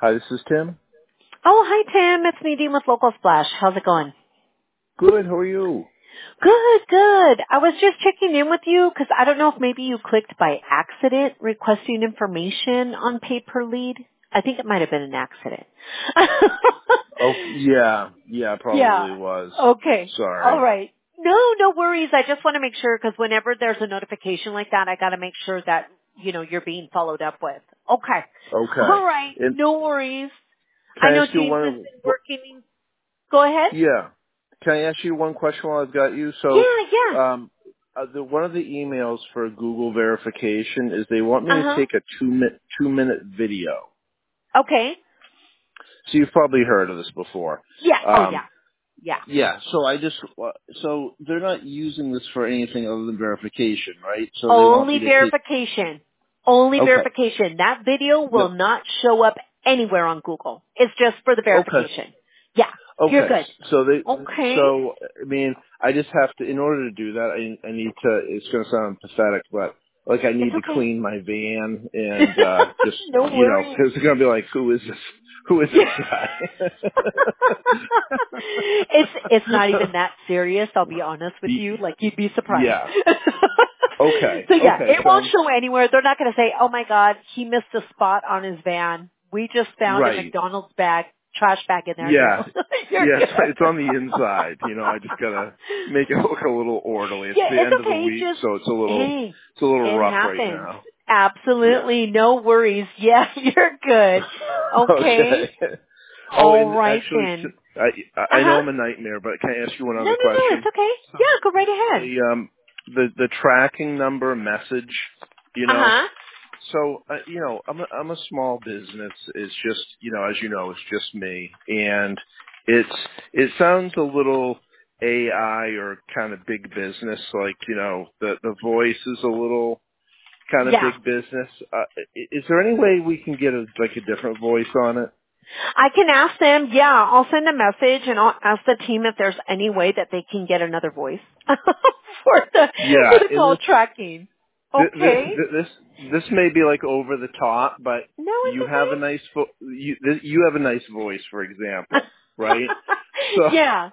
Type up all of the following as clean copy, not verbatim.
Hi, this is Tim. Oh, hi, Tim. It's Nadine with Local Splash. How's it going? Good. How are you? Good, good. I was just checking in with you because I don't know if maybe you clicked by accident requesting information on pay per lead. I think it might have been an accident. Oh, yeah, Yeah. probably was. Okay. All Sorry. right. No worries. I just want to make sure because whenever there's a notification like that, I got to make sure that, you're being followed up with. Okay. Okay. All right. And No worries. I can I know ask you James has one? been working. Go ahead. Yeah. Can I ask you one question while I've got you? So, Yeah. one of the emails for Google verification is they want me to Uh-huh. take a two minute video. Okay. So you've probably heard of this before. Yeah. Oh, Um, yeah. Yeah. yeah. So they're not using this for anything other than verification, right? So they want Only me to take. verification. Only Okay. verification. That video will No. not show up anywhere on Google. It's just for the Okay. verification. Yeah. You're Okay, good. Okay. so I mean, I just have to, in order to do that, I need to. It's going to sound pathetic, but like I It's need to okay. clean my van and just No worries. because they're going to be like, who is this? Who is Yeah. this guy? it's not even that serious, I'll be honest with you. Like you'd be surprised. Yeah. Okay. So yeah, Okay. it won't So show anywhere. They're not gonna say, oh my god, he missed a spot on his van. We just found a right. McDonald's trash bag in there. Yeah. No. You're Yeah. good. It's on the inside. I just gotta make it look a little orderly. It's Yeah, the it's end of the okay. week, Just, so hey, it's a little it rough right happens. now. Yeah. Absolutely. No worries. Yeah, you're good. Okay. Okay. Oh, All and right actually, then. I know Uh-huh. I'm a nightmare, but can I ask you one No, other it's question? okay. So Yeah, go right ahead. the tracking number message, you know. Uh-huh. So I'm a small business. It's just as you know, it's just me, and it sounds a little AI or kind of big business, like the voice is a little kind of Yeah. big business. Is there any way we can get a different voice on it? I can ask them, yeah, I'll send a message and I'll ask the team if there's any way that they can get another voice for Yeah, the and call tracking. Okay? this may be like over the top, but No, you have a nice you have a nice voice, for example, right? it's So okay. Yeah.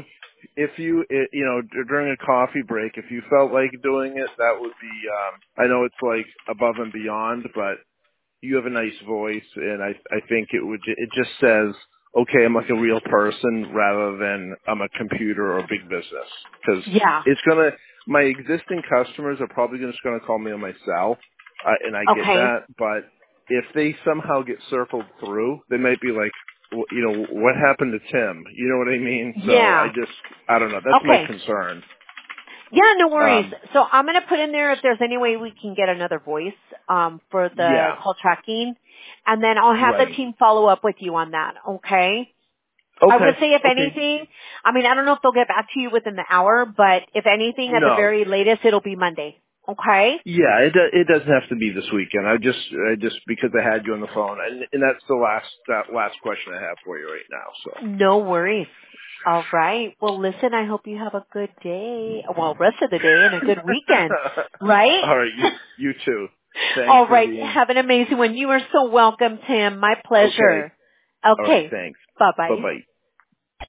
if you during a coffee break, if you felt like doing it, that would be I know it's like above and beyond, but you have a nice voice, and I think it just says, okay, I'm like a real person rather than I'm a computer or a big business, because Yeah. my existing customers are probably just gonna call me on my cell, and I get Okay. that, but if they somehow get circled through, they might be like, what happened to Tim? You know what I mean? So Yeah. I don't know. That's my Okay. concern. Yeah, no worries. Um, So I'm going to put in there if there's any way we can get another voice for the yeah, call tracking, and then I'll have the right. team follow up with you on that. Okay. I would Okay, say if okay. anything, I mean, I don't know if they'll get back to you within the hour, but if anything, at the No, very latest, it'll be Monday. Okay? yeah, it doesn't have to be this weekend. I just because I had you on the phone, and that's that last question I have for you right now. No worries. All right. Well, listen, I hope you have a good day. Well, rest of the day and a good weekend. So, Right? all right, you too. Thanks, All right. Nadine. Have an amazing one. You are so welcome, Tim. My Okay, pleasure. all right, Okay. thanks. Bye Bye-bye. bye.